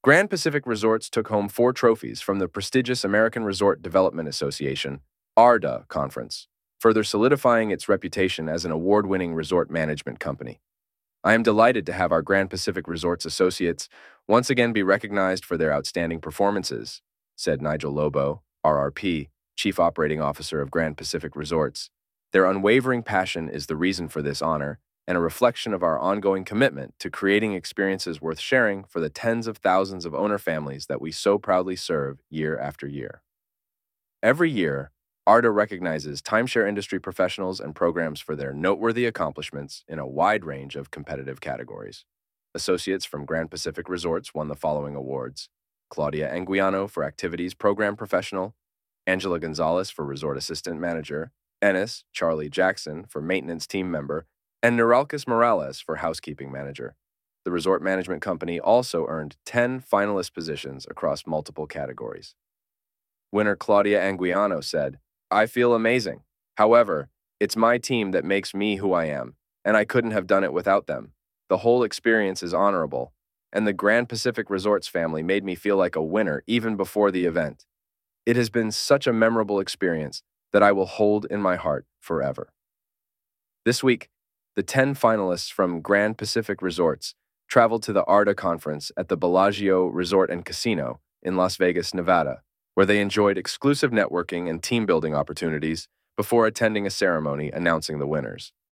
Grand Pacific Resorts took home 4 trophies from the prestigious American Resort Development Association (ARDA) conference, further solidifying its reputation as an award-winning resort management company. I am delighted to have our Grand Pacific Resorts associates once again be recognized for their outstanding performances, said Nigel Lobo, RRP, Chief Operating Officer of Grand Pacific Resorts. Their unwavering passion is the reason for this honor and a reflection of our ongoing commitment to creating experiences worth sharing for the tens of thousands of owner families that we so proudly serve year after year. Every year, ARDA recognizes timeshare industry professionals and programs for their noteworthy accomplishments in a wide range of competitive categories. Associates from Grand Pacific Resorts won the following awards: Claudia Anguiano for Activities Program Professional, Angela Gonzalez for Resort Assistant Manager, Ennis Charlie Jackson for Maintenance Team Member, and Neuralcus Morales for Housekeeping Manager. The resort management company also earned 10 finalist positions across multiple categories. Winner Claudia Anguiano said, "I feel amazing. However, it's my team that makes me who I am, and I couldn't have done it without them. The whole experience is honorable, and the Grand Pacific Resorts family made me feel like a winner even before the event. It has been such a memorable experience that I will hold in my heart forever." This week, the 10 finalists from Grand Pacific Resorts traveled to the ARDA conference at the Bellagio Resort and Casino in Las Vegas, Nevada, where they enjoyed exclusive networking and team-building opportunities before attending a ceremony announcing the winners.